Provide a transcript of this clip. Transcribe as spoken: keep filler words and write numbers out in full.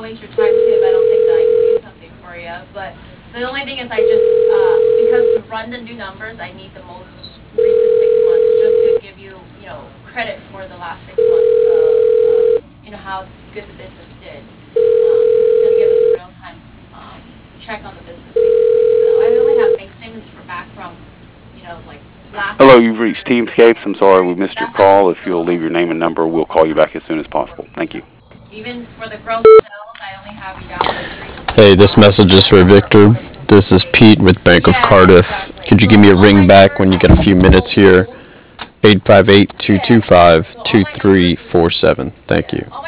waste your time too if I don't think that I can do something for you. But the only thing is I just, uh, because to run the new numbers, I need the most recent six months just to give you, you know, credit for the last six months of, uh, you know, how good the business did. Um, it's going to give us a real-time um, check on the business, basically. So I only have bank statements for back from, you know, like last Hello, month. you've reached Teamscapes. I'm sorry we missed your That's actually call. If still you'll leave your name and number, we'll call you back as soon as possible. Thank you. even for the gross sales. I only have you down for three Hey, this sixty-five. message is for Victor. This is Pete with Bank of Yeah, Cardiff. exactly. Could you give So me a all my ring back when numbers you get a few minutes here? eight five eight, two Yeah, two exactly. five, So all two my numbers three four seven. Thank you. all